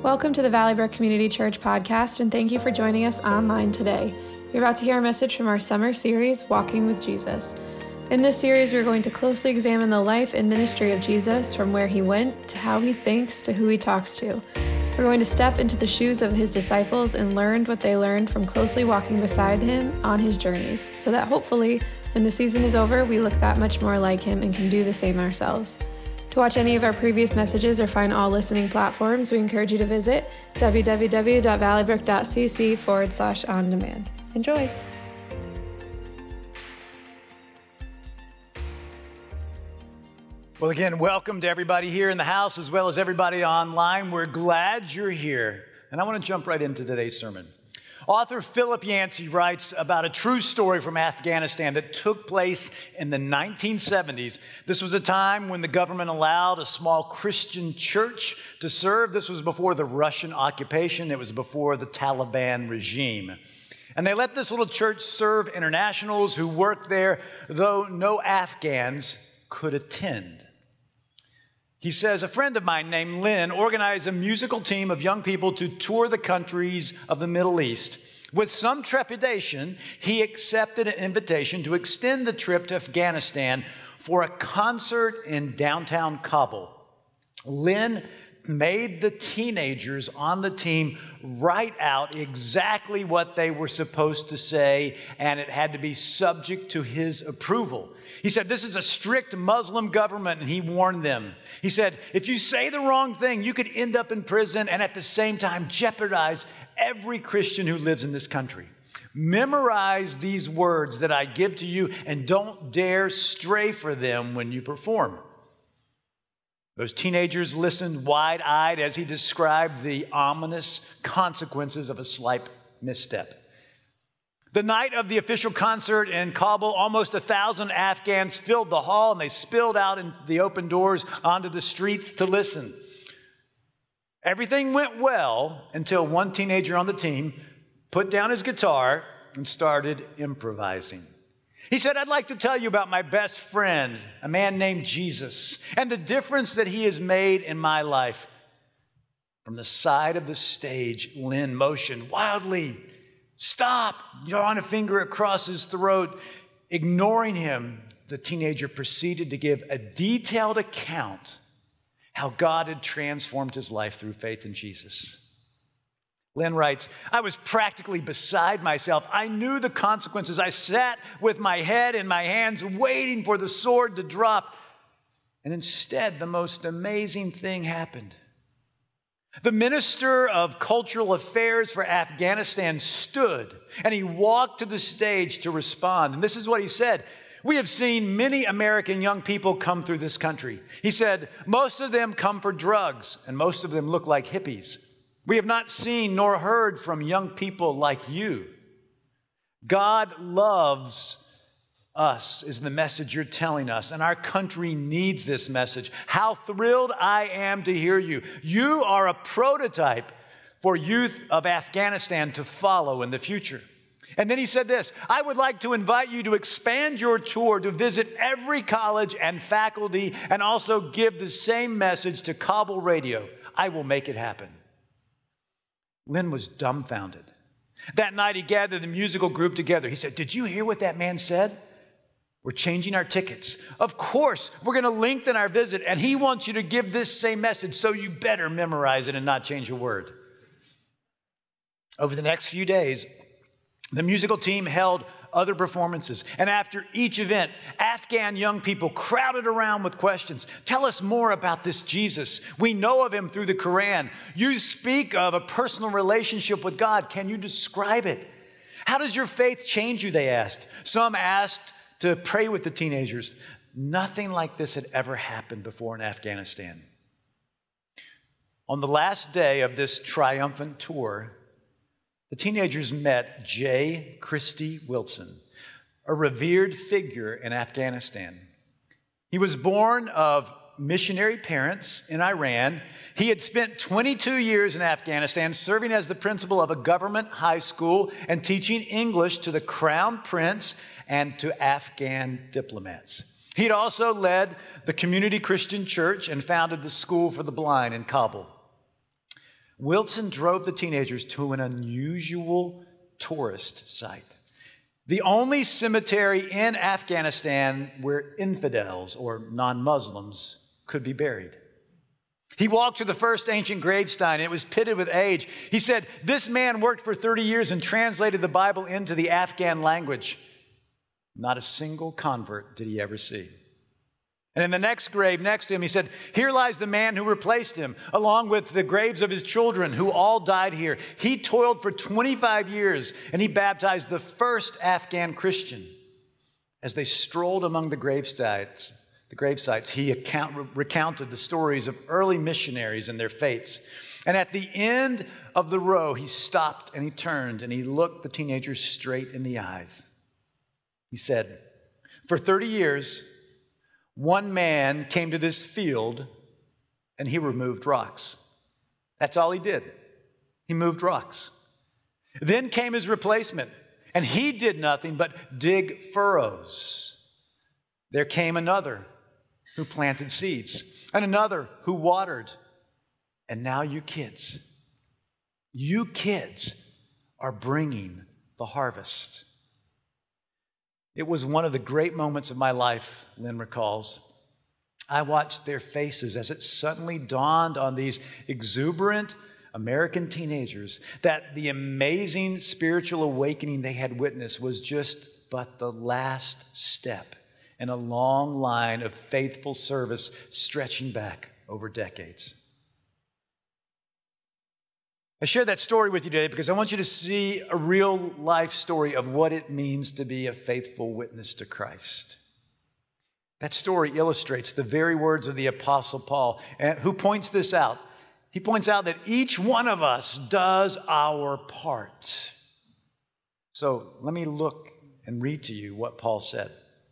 Welcome to the Valley Brook Community Church podcast, and thank you for joining us online today. You're about to hear a message from our summer series, Walking with Jesus. In this series, we're going to closely examine the life and ministry of Jesus, from where he went to how he thinks to who he talks to. We're going to step into the shoes of his disciples and learn what they learned from closely walking beside him on his journeys, so that hopefully, when the season is over, we look that much more like him and can do the same ourselves. To watch any of our previous messages or find all listening platforms, we encourage you to visit www.valleybrook.cc/on-demand. Enjoy. Well, again, welcome to everybody here in the house as well as everybody online. We're glad you're here. And I want to jump right into today's sermon. Author Philip Yancey writes about a true story from Afghanistan that took place in the 1970s. This was a time when the government allowed a small Christian church to serve. This was before the Russian occupation. It was before the Taliban regime. And they let this little church serve internationals who worked there, though no Afghans could attend. He says, a friend of mine named Lynn organized a musical team of young people to tour the countries of the Middle East. With some trepidation, he accepted an invitation to extend the trip to Afghanistan for a concert in downtown Kabul. Lynn made the teenagers on the team write out exactly what they were supposed to say, and it had to be subject to his approval. He said, this is a strict Muslim government, and he warned them. He said, if you say the wrong thing, you could end up in prison and at the same time jeopardize every Christian who lives in this country. Memorize these words that I give to you and don't dare stray for them when you perform. Those teenagers listened wide-eyed as he described the ominous consequences of a slight misstep. The night of the official concert in Kabul, almost 1,000 Afghans filled the hall and they spilled out in the open doors onto the streets to listen. Everything went well until one teenager on the team put down his guitar and started improvising. He said, I'd like to tell you about my best friend, a man named Jesus, and the difference that he has made in my life. From the side of the stage, Lynn motioned wildly. Stop, drawing a finger across his throat. Ignoring him, the teenager proceeded to give a detailed account how God had transformed his life through faith in Jesus. Lynn writes, I was practically beside myself. I knew the consequences. I sat with my head in my hands, waiting for the sword to drop. And instead, the most amazing thing happened. The Minister of Cultural Affairs for Afghanistan stood, and he walked to the stage to respond. And this is what he said. We have seen many American young people come through this country. He said, most of them come for drugs, and most of them look like hippies. We have not seen nor heard from young people like you. God loves us is the message you're telling us, and our country needs this message. How thrilled I am to hear you. You are a prototype for youth of Afghanistan to follow in the future. And then he said this, I would like to invite you to expand your tour to visit every college and faculty and also give the same message to Kabul radio. I will make it happen. Lynn was dumbfounded. That night he gathered the musical group together. He said, did you hear what that man said? We're changing our tickets. Of course, we're going to lengthen our visit, and he wants you to give this same message, so you better memorize it and not change a word. Over the next few days, the musical team held other performances, and after each event, Afghan young people crowded around with questions. Tell us more about this Jesus. We know of him through the Quran. You speak of a personal relationship with God. Can you describe it? How does your faith change you, they asked. Some asked to pray with the teenagers. Nothing like this had ever happened before in Afghanistan. On the last day of this triumphant tour, the teenagers met J. Christy Wilson, a revered figure in Afghanistan. He was born of missionary parents in Iran. He had spent 22 years in Afghanistan serving as the principal of a government high school and teaching English to the Crown Prince and to Afghan diplomats. He'd also led the Community Christian Church and founded the School for the Blind in Kabul. Wilson drove the teenagers to an unusual tourist site, the only cemetery in Afghanistan where infidels or non-Muslims could be buried. He walked to the first ancient gravestone. It was pitted with age. He said, this man worked for 30 years and translated the Bible into the Afghan language. Not a single convert did he ever see. And in the next grave next to him, he said, here lies the man who replaced him, along with the graves of his children who all died here. He toiled for 25 years, and he baptized the first Afghan Christian. As they strolled among the gravesites, he recounted the stories of early missionaries and their fates. And at the end of the row, he stopped and he turned and he looked the teenagers straight in the eyes. He said, for 30 years, one man came to this field and he removed rocks. That's all he did. He moved rocks. Then came his replacement, and he did nothing but dig furrows. There came another who planted seeds, and another who watered. And now you kids are bringing the harvest. It was one of the great moments of my life, Lynn recalls. I watched their faces as it suddenly dawned on these exuberant American teenagers that the amazing spiritual awakening they had witnessed was just but the last step in a long line of faithful service stretching back over decades. I share that story with you today because I want you to see a real life story of what it means to be a faithful witness to Christ. That story illustrates the very words of the Apostle Paul, who points this out. He points out that each one of us does our part. So let me look and read to you what Paul said.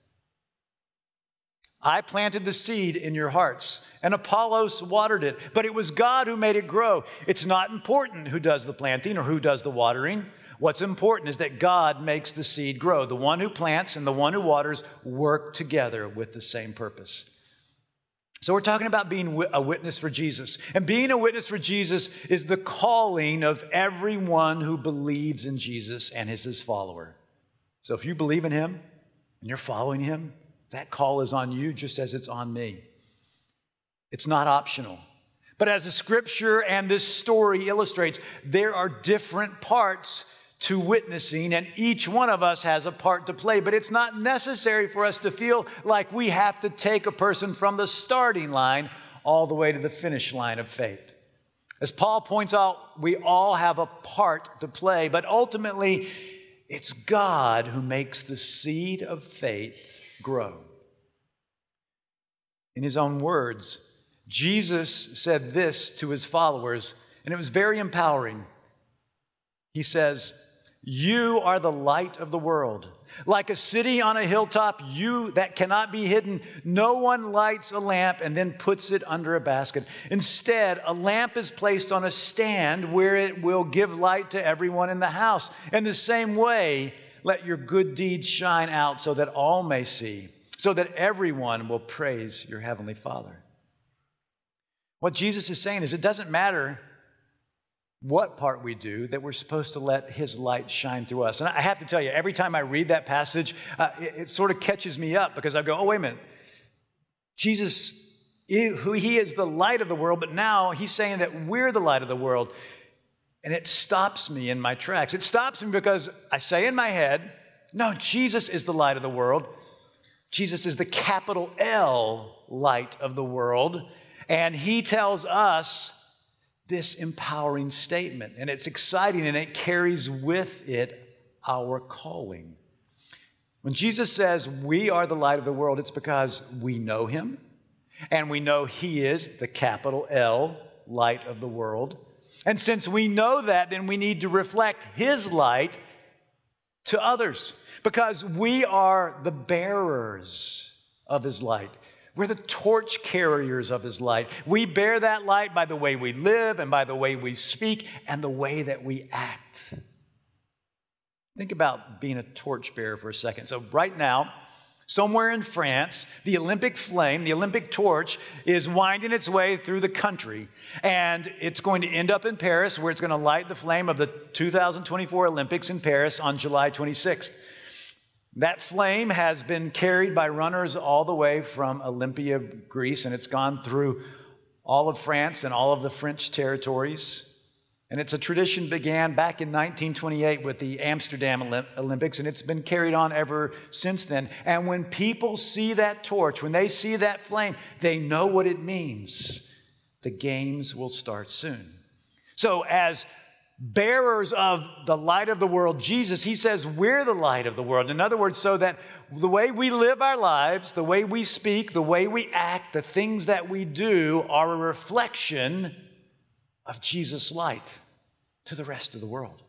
I planted the seed in your hearts, and Apollos watered it, but it was God who made it grow. It's not important who does the planting or who does the watering. What's important is that God makes the seed grow. The one who plants and the one who waters work together with the same purpose. So we're talking about being a witness for Jesus. And being a witness for Jesus is the calling of everyone who believes in Jesus and is his follower. So if you believe in him and you're following him, that call is on you just as it's on me. It's not optional. But as the scripture and this story illustrates, there are different parts to witnessing, and each one of us has a part to play. But it's not necessary for us to feel like we have to take a person from the starting line all the way to the finish line of faith. As Paul points out, we all have a part to play, but ultimately, it's God who makes the seed of faith grow. In his own words, Jesus said this to his followers, and it was very empowering. He says, you are the light of the world. Like a city on a hilltop, that cannot be hidden. No one lights a lamp and then puts it under a basket. Instead, a lamp is placed on a stand where it will give light to everyone in the house. In the same way, let your good deeds shine out so that all may see, so that everyone will praise your heavenly Father. What Jesus is saying is it doesn't matter what part we do, that we're supposed to let his light shine through us. And I have to tell you, every time I read that passage, it sort of catches me up because I go, oh, wait a minute. Jesus, he is the light of the world, but now he's saying that we're the light of the world. And it stops me in my tracks. It stops me because I say in my head, no, Jesus is the light of the world. Jesus is the capital L light of the world. And he tells us this empowering statement. And it's exciting and it carries with it our calling. When Jesus says we are the light of the world, it's because we know him and we know he is the capital L light of the world. And since we know that, then we need to reflect his light to others because we are the bearers of his light. We're the torch carriers of his light. We bear that light by the way we live and by the way we speak and the way that we act. Think about being a torch bearer for a second. So right now, Somewhere in France, the Olympic flame, the Olympic torch, is winding its way through the country. And it's going to end up in Paris, where it's going to light the flame of the 2024 Olympics in Paris on July 26th. That flame has been carried by runners all the way from Olympia, Greece, and it's gone through all of France and all of the French territories. And it's a tradition began back in 1928 with the Amsterdam Olympics, and it's been carried on ever since then. And when people see that torch, when they see that flame, they know what it means. The games will start soon. So as bearers of the light of the world, Jesus, he says we're the light of the world. In other words, so that the way we live our lives, the way we speak, the way we act, the things that we do are a reflection of Jesus' light to the rest of the world.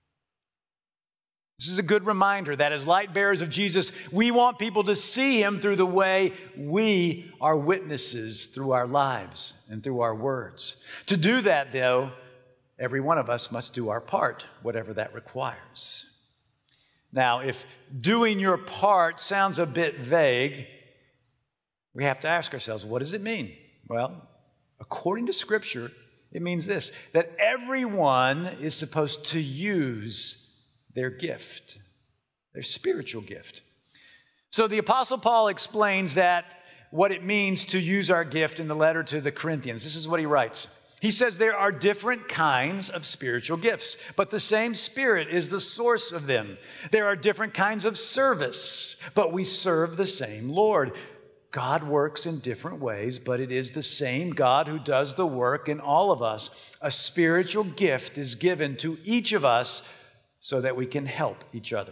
This is a good reminder that as light bearers of Jesus, we want people to see him through the way we are witnesses through our lives and through our words. To do that, though, every one of us must do our part, whatever that requires. Now, if doing your part sounds a bit vague, we have to ask ourselves, what does it mean? Well, according to Scripture, it means this, that everyone is supposed to use their gift, their spiritual gift. So the Apostle Paul explains that what it means to use our gift in the letter to the Corinthians. This is what he writes. He says there are different kinds of spiritual gifts, but the same Spirit is the source of them. There are different kinds of service, but we serve the same Lord. God works in different ways, but it is the same God who does the work in all of us. A spiritual gift is given to each of us so that we can help each other.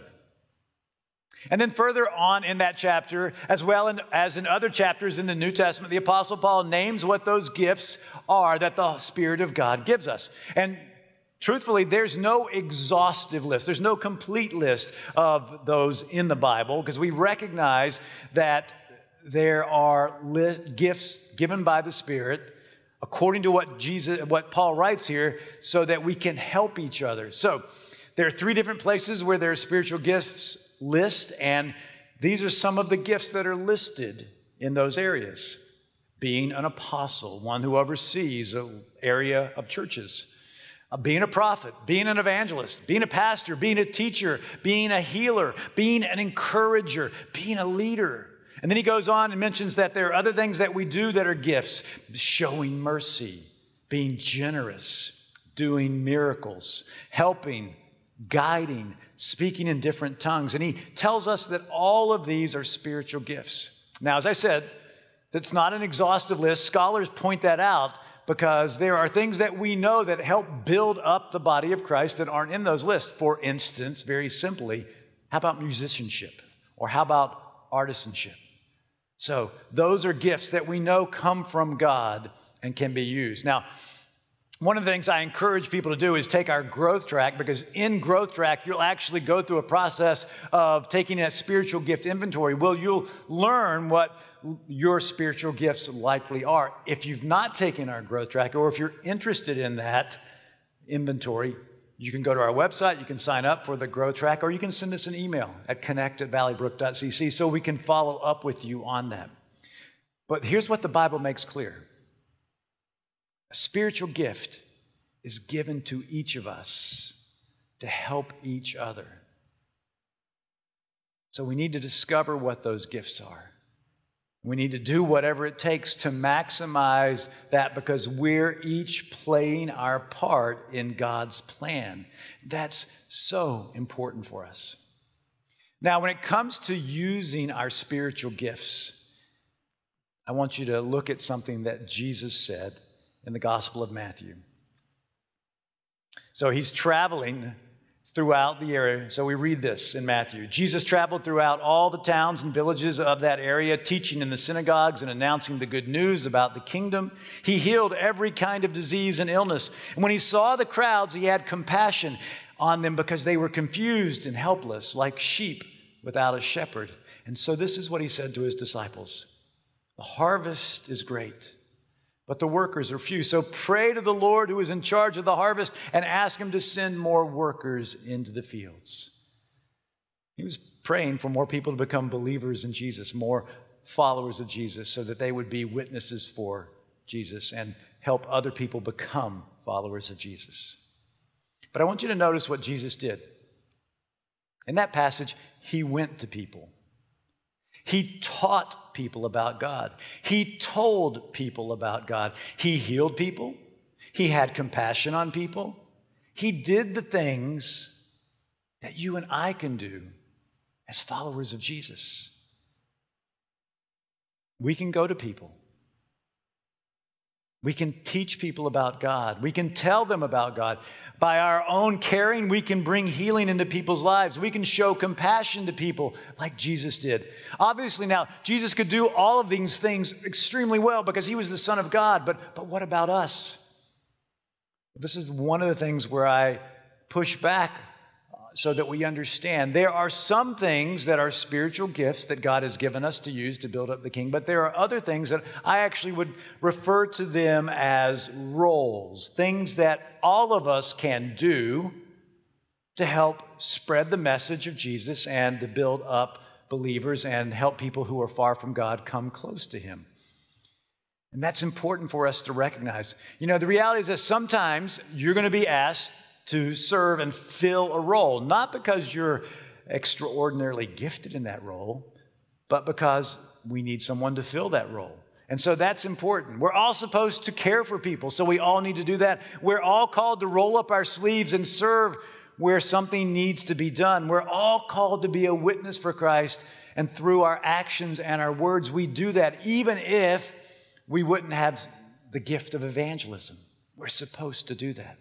And then further on in that chapter, as well as in other chapters in the New Testament, the Apostle Paul names what those gifts are that the Spirit of God gives us. And truthfully, there's no exhaustive list. There's no complete list of those in the Bible, because we recognize that there are gifts given by the Spirit according to what Paul writes here, so that we can help each other. So there are 3 different places where there are spiritual gifts list, and these are some of the gifts that are listed in those areas. Being an apostle, one who oversees an area of churches. Being a prophet, being an evangelist, being a pastor, being a teacher, being a healer, being an encourager, being a leader. And then he goes on and mentions that there are other things that we do that are gifts. Showing mercy, being generous, doing miracles, helping, guiding, speaking in different tongues. And he tells us that all of these are spiritual gifts. Now, as I said, that's not an exhaustive list. Scholars point that out because there are things that we know that help build up the body of Christ that aren't in those lists. For instance, very simply, how about musicianship? Or how about artisanship? So those are gifts that we know come from God and can be used. Now, one of the things I encourage people to do is take our growth track, because in growth track, you'll actually go through a process of taking a spiritual gift inventory. Well, you'll learn what your spiritual gifts likely are. If you've not taken our growth track, or if you're interested in that inventory, you can go to our website, you can sign up for the growth track, or you can send us an email at connect@valleybrook.cc so we can follow up with you on that. But here's what the Bible makes clear. A spiritual gift is given to each of us to help each other. So we need to discover what those gifts are. We need to do whatever it takes to maximize that, because we're each playing our part in God's plan. That's so important for us. Now, when it comes to using our spiritual gifts, I want you to look at something that Jesus said in the Gospel of Matthew. So he's traveling throughout the area. So we read this in Matthew. Jesus traveled throughout all the towns and villages of that area, teaching in the synagogues and announcing the good news about the kingdom. He healed every kind of disease and illness. And when he saw the crowds, he had compassion on them, because they were confused and helpless, like sheep without a shepherd. And so this is what he said to his disciples. The harvest is great, but the workers are few. So pray to the Lord who is in charge of the harvest and ask him to send more workers into the fields. He was praying for more people to become believers in Jesus, more followers of Jesus, so that they would be witnesses for Jesus and help other people become followers of Jesus. But I want you to notice what Jesus did. In that passage, he went to people. He taught people about God. He told people about God. He healed people. He had compassion on people. He did the things that you and I can do as followers of Jesus. We can go to people. We can teach people about God. We can tell them about God. By our own caring, we can bring healing into people's lives. We can show compassion to people like Jesus did. Obviously now, Jesus could do all of these things extremely well because he was the Son of God. But what about us? This is one of the things where I push back so that we understand. There are some things that are spiritual gifts that God has given us to use to build up the kingdom, but there are other things that I actually would refer to them as roles, things that all of us can do to help spread the message of Jesus and to build up believers and help people who are far from God come close to him. And that's important for us to recognize. You know, the reality is that sometimes you're going to be asked to serve and fill a role, not because you're extraordinarily gifted in that role, but because we need someone to fill that role. And so that's important. We're all supposed to care for people, so we all need to do that. We're all called to roll up our sleeves and serve where something needs to be done. We're all called to be a witness for Christ, and through our actions and our words, we do that, even if we wouldn't have the gift of evangelism. We're supposed to do that.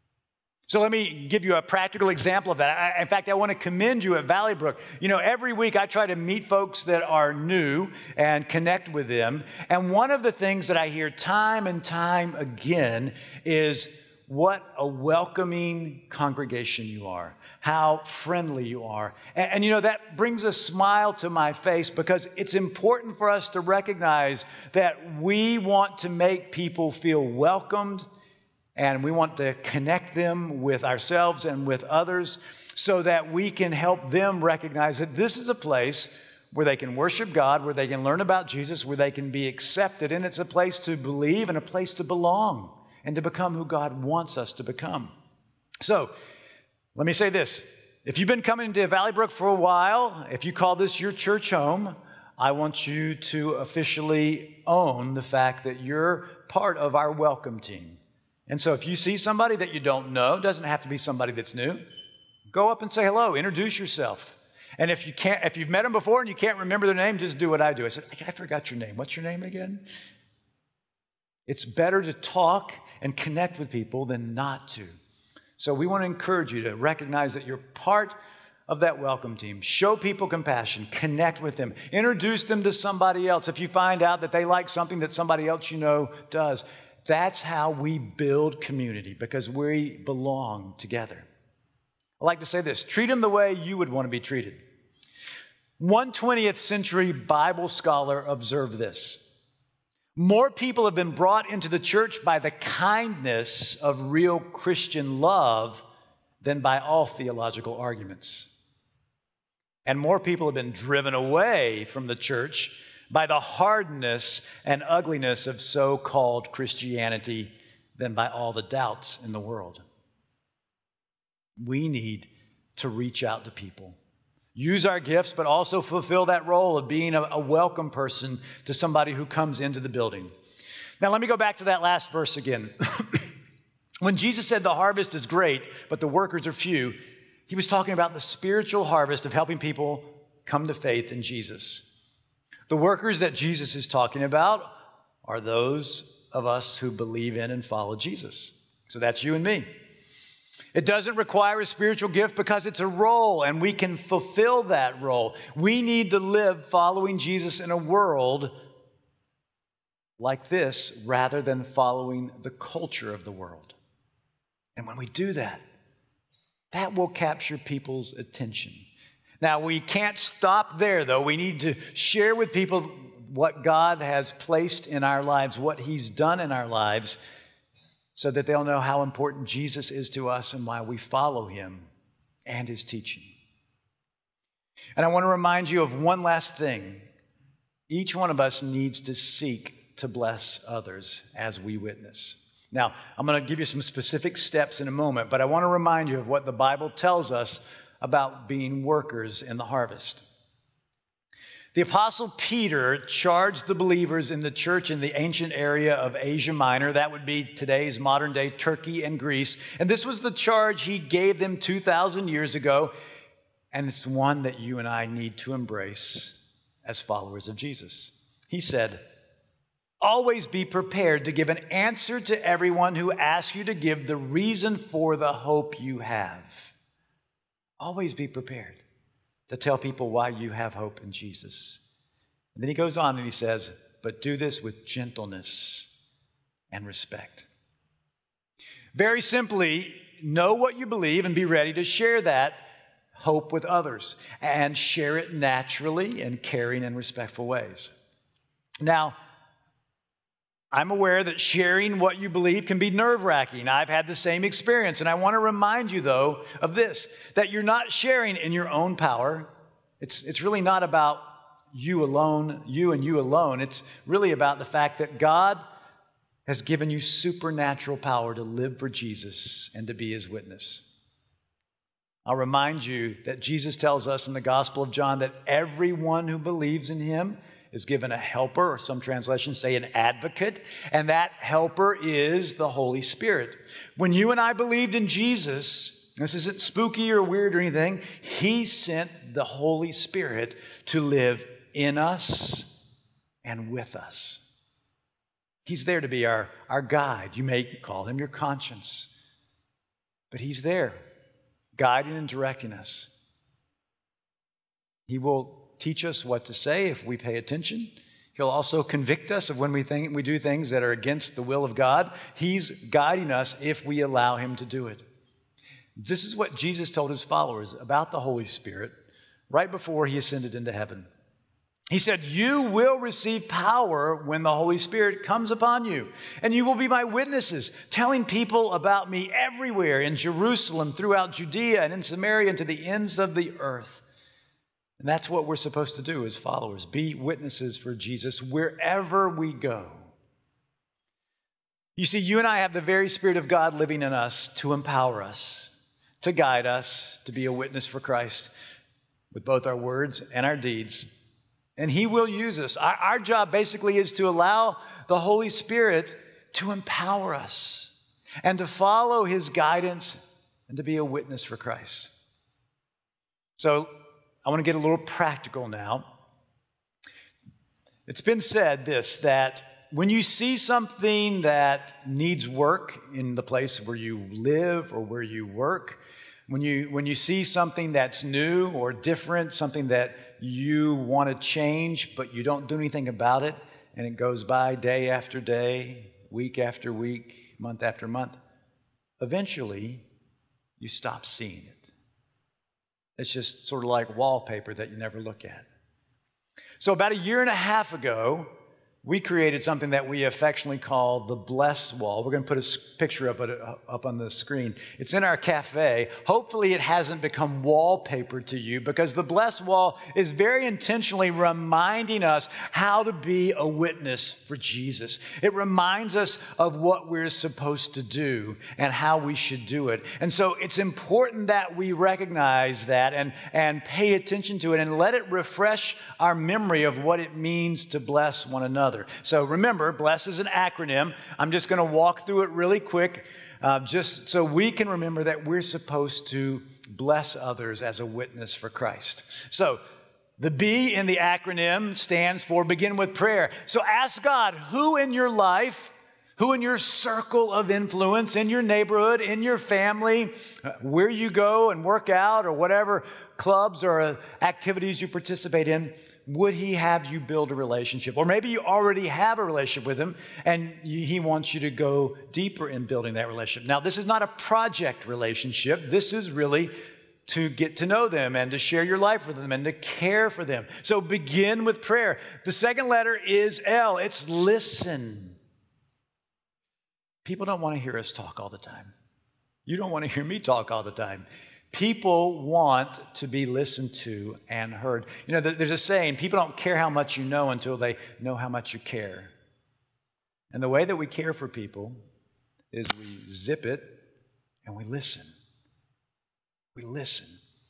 So let me give you a practical example of that. In fact, I want to commend you at Valley Brook. You know, every week I try to meet folks that are new and connect with them. And one of the things that I hear time and time again is what a welcoming congregation you are, how friendly you are. And you know, that brings a smile to my face because it's important for us to recognize that we want to make people feel welcomed. And we want to connect them with ourselves and with others so that we can help them recognize that this is a place where they can worship God, where they can learn about Jesus, where they can be accepted. And it's a place to believe and a place to belong and to become who God wants us to become. So let me say this. If you've been coming to Valley Brook for a while, if you call this your church home, I want you to officially own the fact that you're part of our welcome team. And so if you see somebody that you don't know, doesn't have to be somebody that's new, go up and say hello, introduce yourself. And if you've met them before and you can't remember their name, just do what I do. I said, I forgot your name. What's your name again? It's better to talk and connect with people than not to. So we want to encourage you to recognize that you're part of that welcome team. Show people compassion, connect with them, introduce them to somebody else. If you find out that they like something that somebody else you know does, that's how we build community because we belong together. I like to say this, treat them the way you would want to be treated. One 20th century Bible scholar observed this. More people have been brought into the church by the kindness of real Christian love than by all theological arguments. And more people have been driven away from the church by the hardness and ugliness of so-called Christianity than by all the doubts in the world. We need to reach out to people, use our gifts, but also fulfill that role of being a welcome person to somebody who comes into the building. Now, let me go back to that last verse again. When Jesus said the harvest is great, but the workers are few, he was talking about the spiritual harvest of helping people come to faith in Jesus. The workers that Jesus is talking about are those of us who believe in and follow Jesus. So that's you and me. It doesn't require a spiritual gift because it's a role and we can fulfill that role. We need to live following Jesus in a world like this rather than following the culture of the world. And when we do that, that will capture people's attention. Now, we can't stop there, though. We need to share with people what God has placed in our lives, what he's done in our lives, so that they'll know how important Jesus is to us and why we follow him and his teaching. And I want to remind you of one last thing. Each one of us needs to seek to bless others as we witness. Now, I'm going to give you some specific steps in a moment, but I want to remind you of what the Bible tells us about being workers in the harvest. The Apostle Peter charged the believers in the church in the ancient area of Asia Minor. That would be today's modern-day Turkey and Greece. And this was the charge he gave them 2,000 years ago, and it's one that you and I need to embrace as followers of Jesus. He said, "Always be prepared to give an answer to everyone who asks you to give the reason for the hope you have." Always be prepared to tell people why you have hope in Jesus. And then he goes on and he says, "But do this with gentleness and respect." Very simply, know what you believe and be ready to share that hope with others, and share it naturally in caring and respectful ways. Now, I'm aware that sharing what you believe can be nerve-wracking. I've had the same experience, and I want to remind you, though, of this, that you're not sharing in your own power. It's really not about you alone, you and you alone. It's really about the fact that God has given you supernatural power to live for Jesus and to be his witness. I'll remind you that Jesus tells us in the Gospel of John that everyone who believes in him is given a helper, or some translations say an advocate, and that helper is the Holy Spirit. When you and I believed in Jesus, this isn't spooky or weird or anything, he sent the Holy Spirit to live in us and with us. He's there to be our guide. You may call him your conscience, but he's there, guiding and directing us. He will teach us what to say if we pay attention. He'll also convict us of when we do things that are against the will of God. He's guiding us if we allow him to do it. This is what Jesus told his followers about the Holy Spirit right before he ascended into heaven. He said, "You will receive power when the Holy Spirit comes upon you, and you will be my witnesses, telling people about me everywhere in Jerusalem, throughout Judea, and in Samaria, and to the ends of the earth." And that's what we're supposed to do as followers, be witnesses for Jesus wherever we go. You see, you and I have the very Spirit of God living in us to empower us, to guide us, to be a witness for Christ with both our words and our deeds. And he will use us. Our job basically is to allow the Holy Spirit to empower us and to follow his guidance and to be a witness for Christ. So I want to get a little practical now. It's been said that when you see something that needs work in the place where you live or where you work, when you see something that's new or different, something that you want to change, but you don't do anything about it, and it goes by day after day, week after week, month after month, eventually you stop seeing it. It's just sort of like wallpaper that you never look at. So about 1.5 years ago, we created something that we affectionately call the Bless Wall. We're going to put a picture up on the screen. It's in our cafe. Hopefully it hasn't become wallpaper to you, because the Bless Wall is very intentionally reminding us how to be a witness for Jesus. It reminds us of what we're supposed to do and how we should do it. And so it's important that we recognize that and pay attention to it and let it refresh our memory of what it means to bless one another. So remember, BLESS is an acronym. I'm just going to walk through it really quick, just so we can remember that we're supposed to bless others as a witness for Christ. So the B in the acronym stands for begin with prayer. So ask God, who in your life, who in your circle of influence, in your neighborhood, in your family, where you go and work out or whatever clubs or activities you participate in, would he have you build a relationship? Or maybe you already have a relationship with him and he wants you to go deeper in building that relationship. Now, this is not a project relationship. This is really to get to know them and to share your life with them and to care for them. So begin with prayer. The second letter is L. It's listen. People don't want to hear us talk all the time. You don't want to hear me talk all the time. People want to be listened to and heard. You know, there's a saying, people don't care how much you know until they know how much you care. And the way that we care for people is we zip it and we listen. We listen.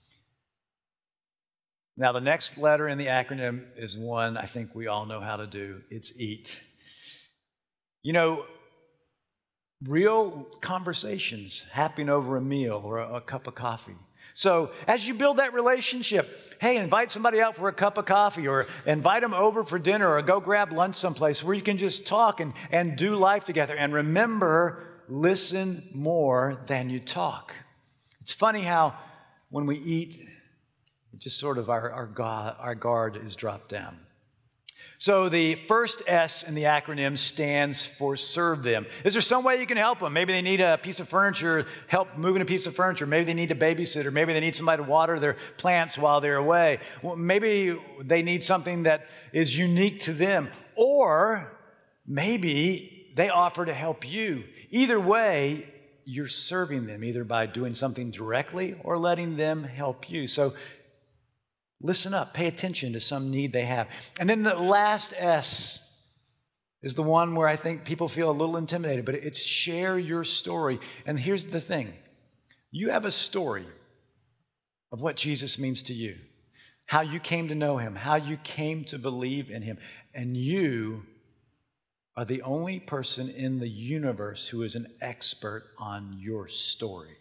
Now, the next letter in the acronym is one I think we all know how to do. It's EAT. You know, real conversations happen over a meal or a cup of coffee. So as you build that relationship, hey, invite somebody out for a cup of coffee or invite them over for dinner or go grab lunch someplace where you can just talk and do life together. And remember, listen more than you talk. It's funny how when we eat, just sort of our guard is dropped down. So the first S in the acronym stands for serve them. Is there some way you can help them? Maybe they need a piece of furniture, help moving a piece of furniture. Maybe they need a babysitter. Maybe they need somebody to water their plants while they're away. Well, maybe they need something that is unique to them. Or maybe they offer to help you. Either way, you're serving them, either by doing something directly or letting them help you. So listen up, pay attention to some need they have. And then the last S is the one where I think people feel a little intimidated, but it's share your story. And here's the thing. You have a story of what Jesus means to you, how you came to know him, how you came to believe in him. And you are the only person in the universe who is an expert on your story.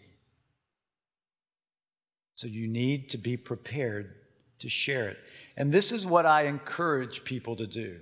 So you need to be prepared to share it. And this is what I encourage people to do.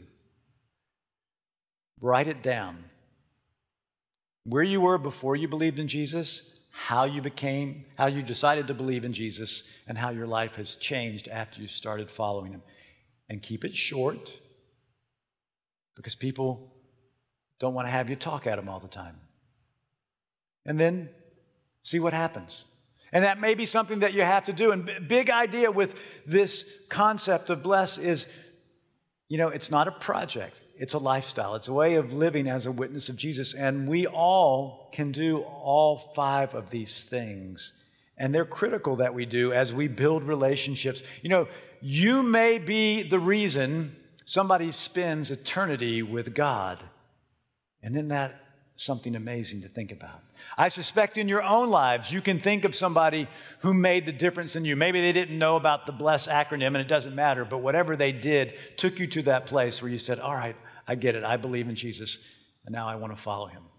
Write it down. Where you were before you believed in Jesus, how you decided to believe in Jesus, and how your life has changed after you started following him. And keep it short, because people don't want to have you talk at them all the time. And then see what happens. And that may be something that you have to do. And big idea with this concept of bless is, you know, it's not a project. It's a lifestyle. It's a way of living as a witness of Jesus. And we all can do all 5 of these things. And they're critical that we do as we build relationships. You know, you may be the reason somebody spends eternity with God. And isn't that something amazing to think about? I suspect in your own lives, you can think of somebody who made the difference in you. Maybe they didn't know about the BLESS acronym, and it doesn't matter, but whatever they did took you to that place where you said, all right, I get it. I believe in Jesus, and now I want to follow him.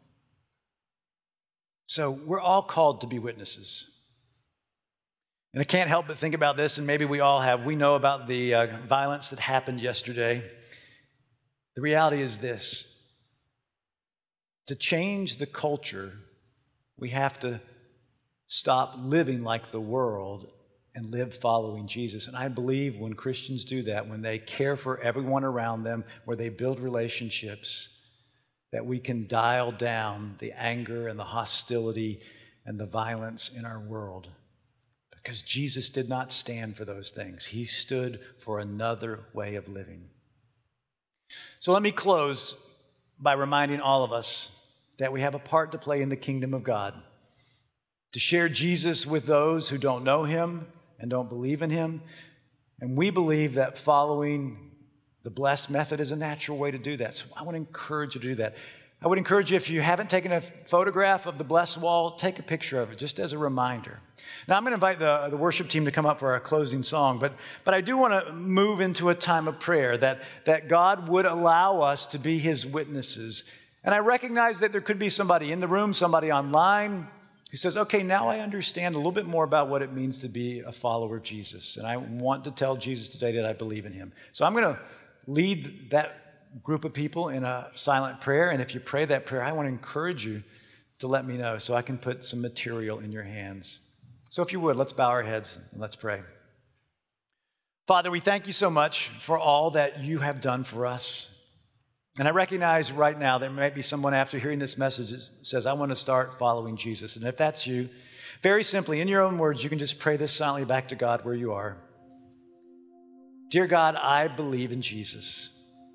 So we're all called to be witnesses. And I can't help but think about this, and maybe we all have. We know about the violence that happened yesterday. The reality is this. To change the culture, we have to stop living like the world and live following Jesus. And I believe when Christians do that, when they care for everyone around them, where they build relationships, that we can dial down the anger and the hostility and the violence in our world. Because Jesus did not stand for those things. He stood for another way of living. So let me close by reminding all of us that we have a part to play in the kingdom of God, to share Jesus with those who don't know him and don't believe in him. And we believe that following the blessed method is a natural way to do that. So I want to encourage you to do that. I would encourage you, if you haven't taken a photograph of the blessed wall, take a picture of it just as a reminder. Now, I'm going to invite the worship team to come up for our closing song, but I do want to move into a time of prayer that God would allow us to be his witnesses. And I recognize that there could be somebody in the room, somebody online, who says, okay, now I understand a little bit more about what it means to be a follower of Jesus. And I want to tell Jesus today that I believe in him. So I'm going to lead that group of people in a silent prayer. And if you pray that prayer, I want to encourage you to let me know so I can put some material in your hands. So if you would, let's bow our heads and let's pray. Father, we thank you so much for all that you have done for us. And I recognize right now there might be someone after hearing this message that says, I want to start following Jesus. And if that's you, very simply, in your own words, you can just pray this silently back to God where you are. Dear God, I believe in Jesus.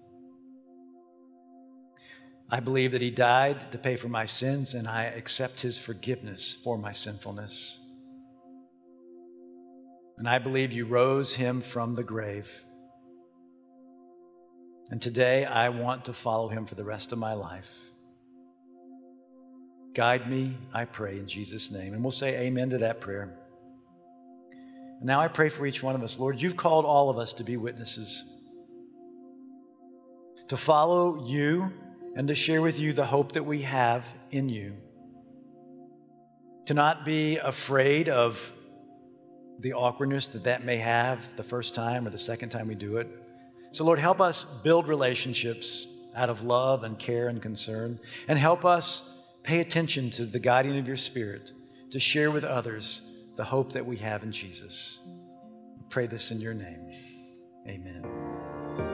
I believe that he died to pay for my sins, and I accept his forgiveness for my sinfulness. And I believe you rose him from the grave. And today I want to follow him for the rest of my life. Guide me, I pray, in Jesus' name. And we'll say amen to that prayer. And now I pray for each one of us. Lord, you've called all of us to be witnesses, to follow you and to share with you the hope that we have in you, to not be afraid of the awkwardness that may have the first time or the second time we do it. So Lord, help us build relationships out of love and care and concern, and help us pay attention to the guiding of your Spirit to share with others the hope that we have in Jesus. I pray this in your name. Amen.